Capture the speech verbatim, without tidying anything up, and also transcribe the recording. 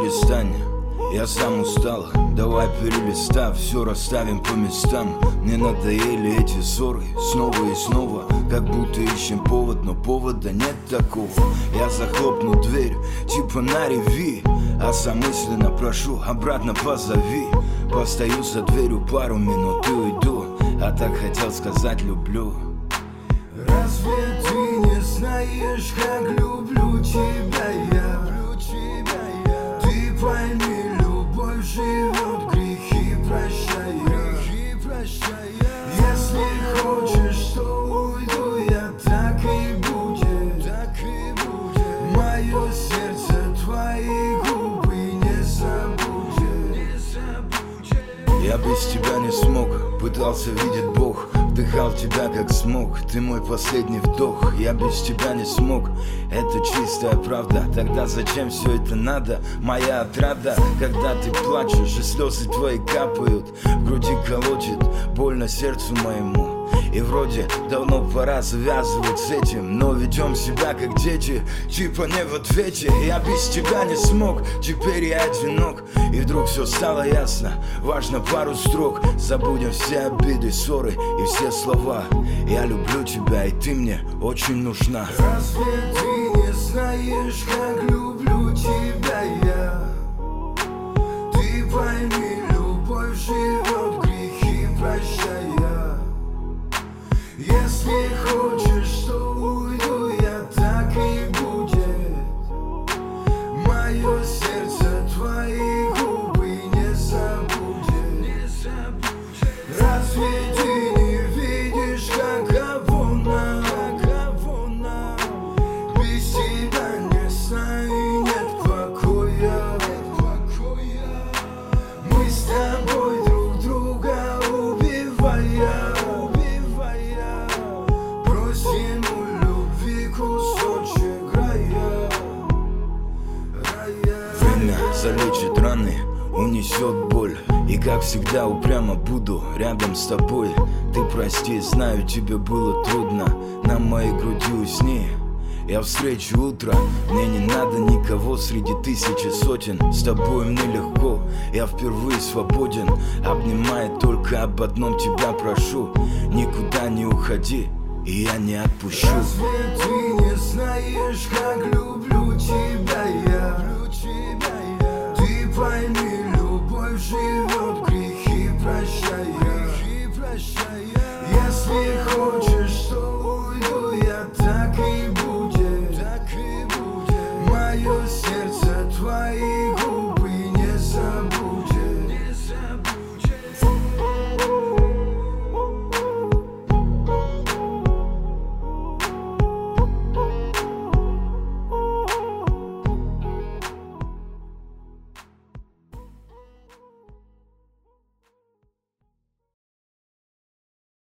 перестань, я сам устал. Давай перелистав, все расставим по местам. Мне надоели эти ссоры снова и снова, как будто ищем повод, но повода нет такого. Я захлопну дверь, типа на реви, а сам мысленно прошу, обратно позови. Постою за дверью пару минут и уйду, а так хотел сказать люблю. Разве ты не знаешь, как люблю тебя я? Ты пойми, любовь живет, грехи прощая. Если хочешь, то уйду я, так и будет. Мое сердце, твои губы не забудет. Я без тебя не смог, пытался видеть Бог, вдыхал тебя как смог, ты мой последний вдох. Я без тебя не смог, это чистая правда. Тогда зачем все это надо? Моя отрада, когда ты плачешь и слезы твои капают, в груди колотит больно сердцу моему. И вроде давно пора завязывать с этим, но ведем себя как дети, типа не в ответе. Я без тебя не смог, теперь я одинок. И вдруг все стало ясно, важно пару строк. Забудем все обиды, ссоры и все слова. Я люблю тебя, и ты мне очень нужна. Разве ты не знаешь, как люблю тебя я? Ты пойми, любовь живет, грехи прощая. Если хочешь, то уйду я, так и будет. Мое сердце, твои губы не забудет. Разве ты не видишь, каково нам? Без тебя не знаю и нет покоя. Мы с тобой друг друга убивая. Залечит раны, унесет боль. И как всегда упрямо буду рядом с тобой. Ты прости, знаю, тебе было трудно. На моей груди усни, я встречу утро. Мне не надо никого среди тысячи сотен. С тобой мне легко, я впервые свободен. Обнимая, только об одном тебя прошу: никуда не уходи, и я не отпущу. Разве ты не знаешь, как люблю тебя я? Ты пойми, любовь живет, грехи прощая. Если хочешь,